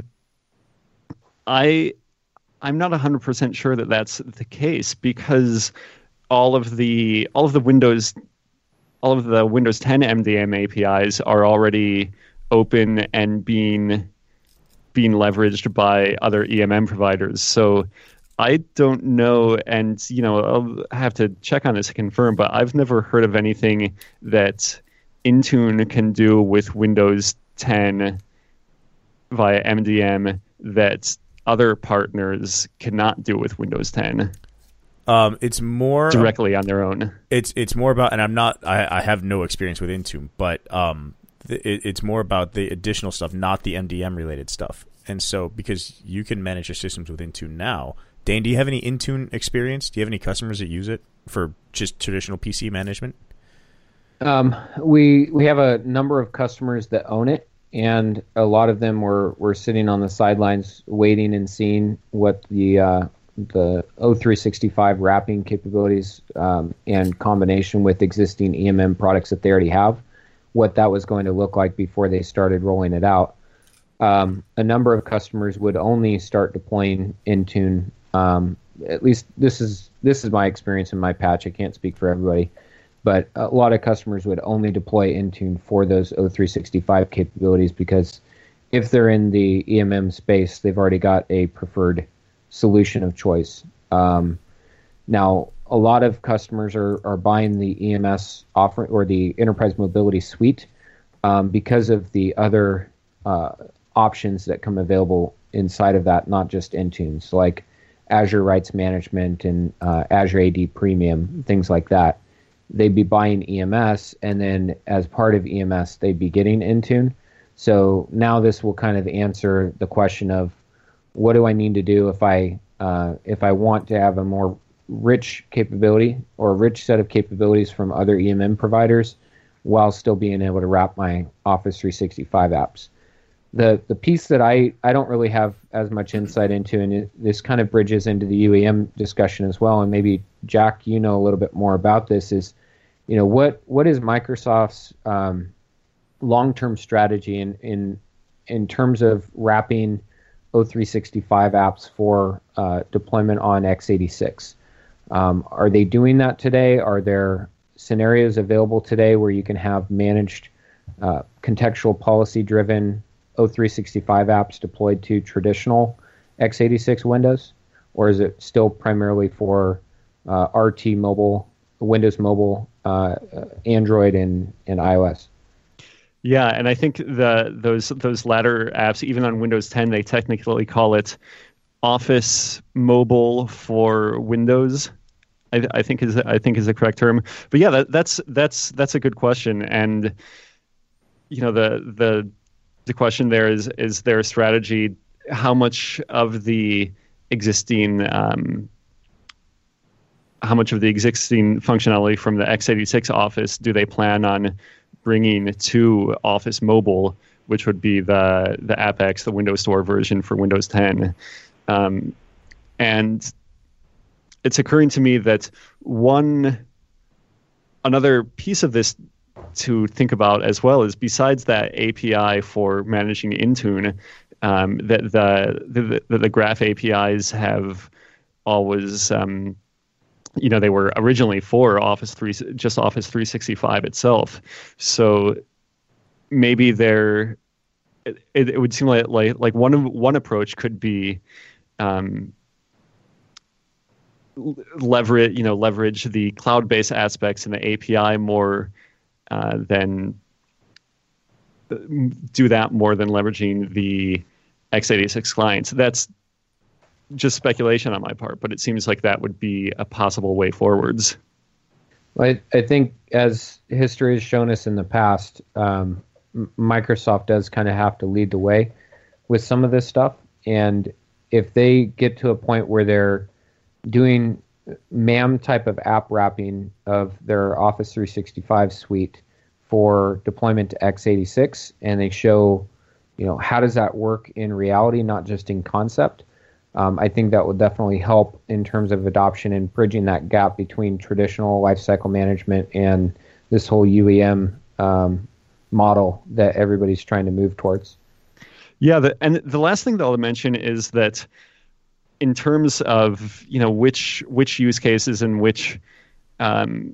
I I'm not one hundred percent sure that that's the case, because all of the all of the Windows all of the Windows ten M D M A P Is are already open and being being leveraged by other E M M providers. So I don't know, and you know, I'll have to check on this to confirm, but I've never heard of anything that Intune can do with Windows ten via M D M that other partners cannot do with Windows ten. Um, it's more directly on their own. It's it's more about, and I'm not, I, I have no experience with Intune, but um, th- it, it's more about the additional stuff, not the M D M related stuff. And so, because you can manage your systems with Intune now, Dane, do you have any Intune experience? Do you have any customers that use it for just traditional P C management? Um, we we have a number of customers that own it, and a lot of them were, were sitting on the sidelines waiting and seeing what the uh, the O three sixty-five wrapping capabilities um, and combination with existing E M M products that they already have, what that was going to look like before they started rolling it out. Um, a number of customers would only start deploying Intune. Um, at least this is this is my experience in my patch. I can't speak for everybody, but a lot of customers would only deploy Intune for those O three sixty-five capabilities, because if they're in the E M M space, they've already got a preferred solution of choice. Um, now, a lot of customers are, are buying the E M S offer or the Enterprise Mobility Suite um, because of the other uh, options that come available inside of that, not just Intune. So like Azure Rights Management and uh, Azure A D Premium, things like that. They'd be buying E M S, and then as part of E M S, they'd be getting Intune. So now this will kind of answer the question of, what do I need to do if I uh, if I want to have a more rich capability or a rich set of capabilities from other E M M providers while still being able to wrap my Office three sixty-five apps? The the piece that I, I don't really have as much insight into, and it, this kind of bridges into the U E M discussion as well, and maybe Jack, you know a little bit more about this, is, you know, what what is Microsoft's um, long-term strategy in, in in terms of wrapping O three sixty-five apps for uh, deployment on x eighty-six? Um, are they doing that today? Are there scenarios available today where you can have managed, uh, contextual policy-driven O three sixty-five apps deployed to traditional x eighty-six Windows? Or is it still primarily for uh, R T mobile, Windows Mobile, uh, Android, and, and iOS? Yeah, and I think the those those latter apps, even on Windows ten, they technically call it Office Mobile for Windows. I, I think is I think is the correct term. But yeah, that, that's that's that's a good question. And you know, the the the question there is: is there a strategy? How much of the existing um, how much of the existing functionality from the x eighty-six Office do they plan on bringing to Office Mobile, which would be the the AppX, the Windows Store version for Windows ten? Um, and it's occurring to me that one another piece of this to think about as well is, besides that A P I for managing Intune, um, that the, the the the Graph A P Is have always, um, you know, they were originally for Office three, just Office three sixty-five itself. So maybe they're, it, it would seem like like like one one approach could be um, leverage, you know, leverage the cloud-based aspects in the A P I more uh, than do that more than leveraging the x eighty-six clients. That's just speculation on my part, but it seems like that would be a possible way forwards. I, I think, as history has shown us in the past, um, Microsoft does kind of have to lead the way with some of this stuff. And if they get to a point where they're doing M A M type of app wrapping of their Office three sixty-five suite for deployment to x eighty-six, and they show, you know, how does that work in reality, not just in concept, Um, I think that will definitely help in terms of adoption and bridging that gap between traditional lifecycle management and this whole U E M um, model that everybody's trying to move towards. Yeah, the, and the last thing that I'll mention is that in terms of, you know, which which use cases and which um,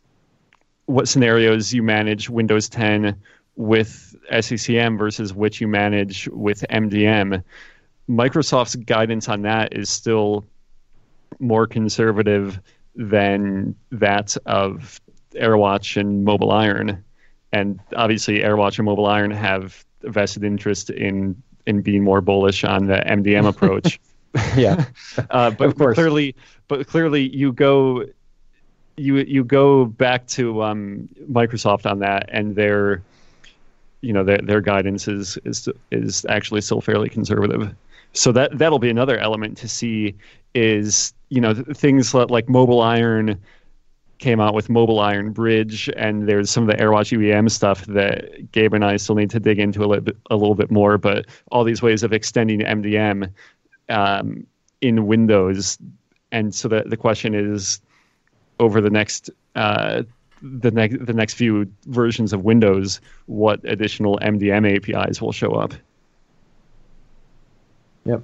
what scenarios you manage Windows ten with S C C M versus which you manage with M D M, Microsoft's guidance on that is still more conservative than that of AirWatch and Mobile Iron. And obviously AirWatch and Mobile Iron have a vested interest in in being more bullish on the M D M approach. Yeah. uh, but of course. clearly but clearly you go you you go back to um, Microsoft on that, and their you know their their guidance is is is actually still fairly conservative. So that that'll be another element to see is, you know, things like Mobile Iron came out with Mobile Iron Bridge, and there's some of the AirWatch U E M stuff that Gabe and I still need to dig into a little bit, a little bit more. But all these ways of extending M D M um, in Windows, and so the the question is, over the next uh, the next the next few versions of Windows, what additional M D M A P Is will show up? Yep.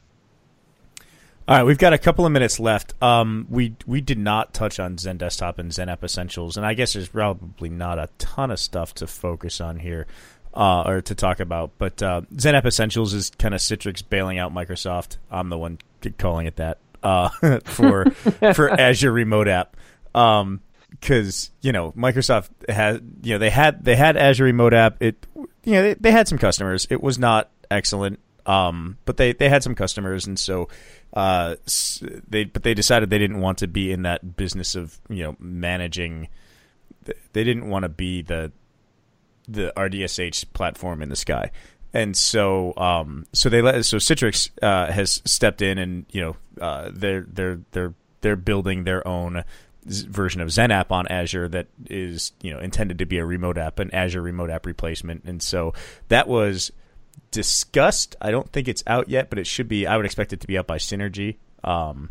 All right, we've got a couple of minutes left. Um, we we did not touch on Zen Desktop and Zen App Essentials, and I guess there's probably not a ton of stuff to focus on here uh, or to talk about. But uh, Zen App Essentials is kind of Citrix bailing out Microsoft. I'm the one calling it that uh, for for Azure Remote App, because um, you know Microsoft had you know they had they had Azure Remote App. It you know they, they had some customers. It was not excellent. Um, but they, they had some customers, and so uh, they but they decided they didn't want to be in that business of you know managing. They didn't want to be the the R D S H platform in the sky, and so um, so they let so Citrix uh, has stepped in, and you know uh, they're they're they're they're building their own version of Zen App on Azure that is you know intended to be a remote app, an Azure remote app replacement, and so that was discussed. I don't think it's out yet, but it should be. I would expect it to be out by Synergy, um,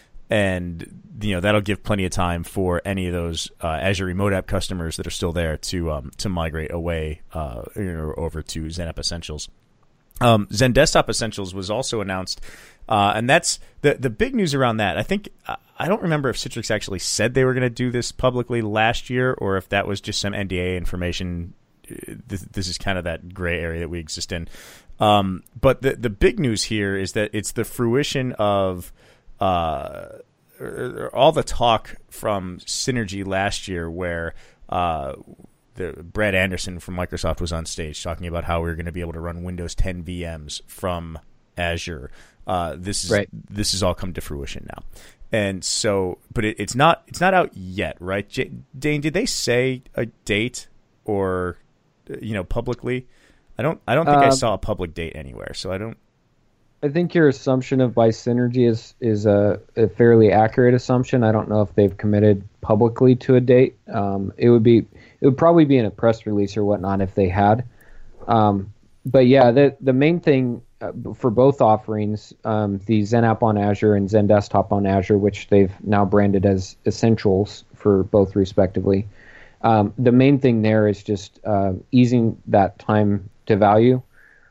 and you know that'll give plenty of time for any of those uh, Azure Remote App customers that are still there to um, to migrate away uh, or over to Zen App Essentials. Um, Zen Desktop Essentials was also announced, uh, and that's the the big news around that. I think I don't remember if Citrix actually said they were going to do this publicly last year, or if that was just some N D A information. This, this is kind of that gray area that we exist in. Um, but the the big news here is that it's the fruition of uh, all the talk from Synergy last year, where uh, the, Brad Anderson from Microsoft was on stage talking about how we were going to be able to run Windows ten V Ms from Azure. Uh, this is right. This has all come to fruition now. And so, but it, it's not it's not out yet, right? J- Dane, did they say a date or you know publicly? I don't I don't think um, I saw a public date anywhere, so I don't. I think your assumption of by Synergy is is a, a fairly accurate assumption. I don't know if they've committed publicly to a date. Um, it would be it would probably be in a press release or whatnot if they had. Um, but yeah, the the main thing uh, for both offerings, um, the Zen App on Azure and Zen Desktop on Azure, which they've now branded as Essentials for both respectively. Um, the main thing there is just uh, easing that time to value.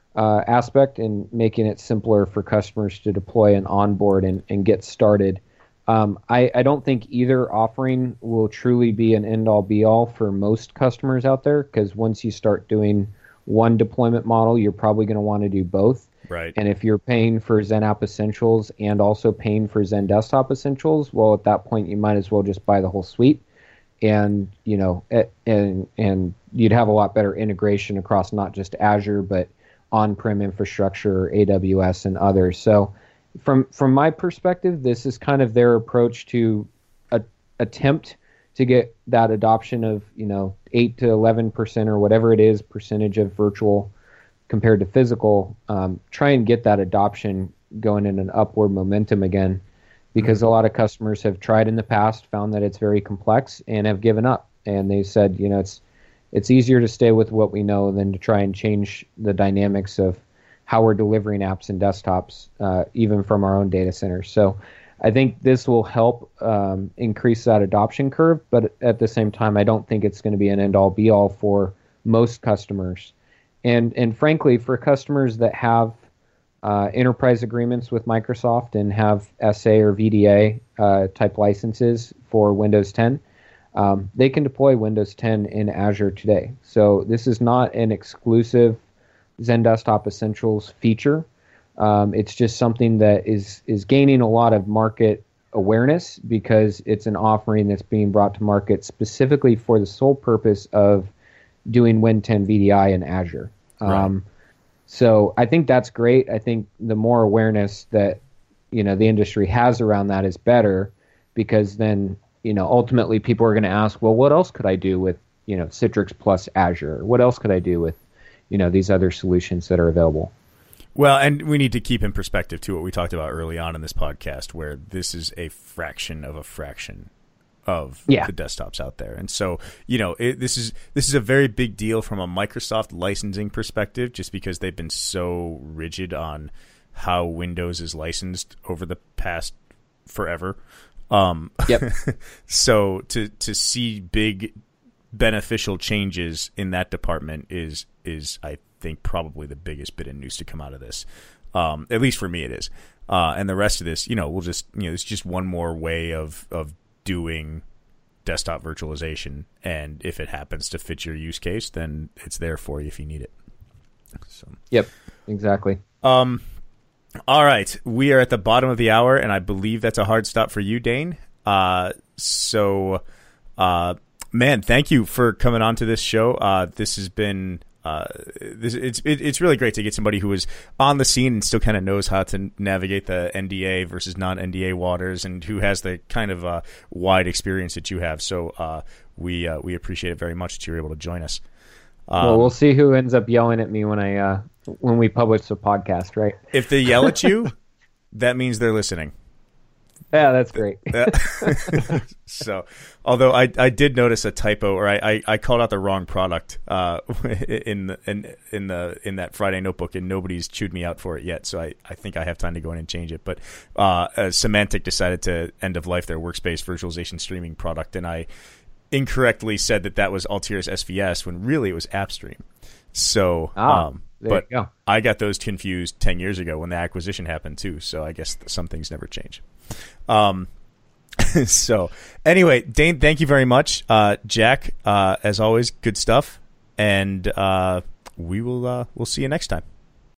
uh, aspect and making it simpler for customers to deploy and onboard and, and get started. Um, I, I don't think either offering will truly be an end-all be-all for most customers out there, because once you start doing one deployment model, you're probably going to want to do both. Right. And if you're paying for Zen App Essentials and also paying for Zen Desktop Essentials, well, at that point, you might as well just buy the whole suite. And, you know, and and you'd have a lot better integration across not just Azure, but on-prem infrastructure, A W S, and others. So from from my perspective, this is kind of their approach to a, attempt to get that adoption of, you know, eight to eleven percent or whatever it is, percentage of virtual compared to physical, um, try and get that adoption going in an upward momentum again, because mm-hmm. a lot of customers have tried in the past, found that it's very complex, and have given up. And they said, you know, it's it's easier to stay with what we know than to try and change the dynamics of how we're delivering apps and desktops, uh, even from our own data centers. So I think this will help um, increase that adoption curve, but at the same time, I don't think it's going to be an end-all be-all for most customers. And and frankly, for customers that have uh, enterprise agreements with Microsoft and have S A or V D A uh, type licenses for Windows ten, um, they can deploy Windows ten in Azure today. So this is not an exclusive Zen Desktop Essentials feature. Um, it's just something that is is gaining a lot of market awareness because it's an offering that's being brought to market specifically for the sole purpose of doing Win ten V D I in Azure. Um, right. So I think that's great. I think the more awareness that, you know, the industry has around that is better, because then, you know, ultimately people are going to ask, well, what else could I do with, you know, Citrix plus Azure? What else could I do with, you know, these other solutions that are available? Well, and we need to keep in perspective, too, what we talked about early on in this podcast, where this is a fraction of a fraction of yeah. the desktops out there. And so, you know, it, this is this is a very big deal from a Microsoft licensing perspective, just because they've been so rigid on how Windows is licensed over the past forever. Um, yep. So to to see big beneficial changes in that department is is I think probably the biggest bit of news to come out of this. Um, at least for me, it is. Uh, and the rest of this, you know, we'll just, you know, it's just one more way of of doing desktop virtualization, and if it happens to fit your use case, then it's there for you if you need it. So yep, exactly. Um all right, we are at the bottom of the hour, and I believe that's a hard stop for you, Dane. Uh so uh man, thank you for coming on to this show. Uh this has been Uh, this, it's it, it's really great to get somebody who is on the scene and still kind of knows how to navigate the N D A versus non-N D A waters, and who has the kind of uh, wide experience that you have. So uh, we uh, we appreciate it very much that you were able to join us. Um, well, we'll see who ends up yelling at me when I uh, when we publish the podcast, right? If they yell at you, that means they're listening. Yeah, that's great. So, although I I did notice a typo, or I, I, I called out the wrong product uh, in the in in the in that Friday notebook, and nobody's chewed me out for it yet. So I, I think I have time to go in and change it. But uh, uh, Symantec decided to end of life their workspace virtualization streaming product, and I incorrectly said that that was Altiris S V S when really it was AppStream. So, ah, um, there but you go. I got those confused ten years ago when the acquisition happened too. So I guess some things never change. Um, so anyway, Dane, thank you very much. Uh, Jack, uh, as always, good stuff. And, uh, we will, uh, we'll see you next time.